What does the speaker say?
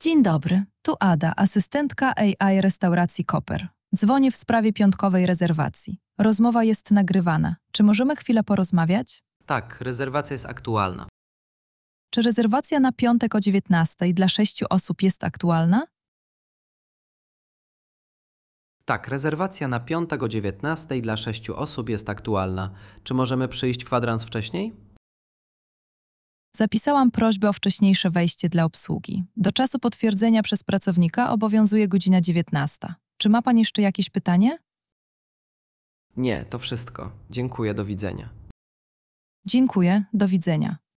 Dzień dobry, tu Ada, asystentka AI restauracji Koper. Dzwonię w sprawie piątkowej rezerwacji. Rozmowa jest nagrywana. Czy możemy chwilę porozmawiać? Tak, rezerwacja jest aktualna. Czy rezerwacja na piątek o 19 dla 6 osób jest aktualna? Tak, rezerwacja na piątek o 19 dla 6 osób jest aktualna. Czy możemy przyjść kwadrans wcześniej? Zapisałam prośbę o wcześniejsze wejście dla obsługi. Do czasu potwierdzenia przez pracownika obowiązuje godzina 19. Czy ma pan jeszcze jakieś pytanie? Nie, to wszystko. Dziękuję, do widzenia. Dziękuję, do widzenia.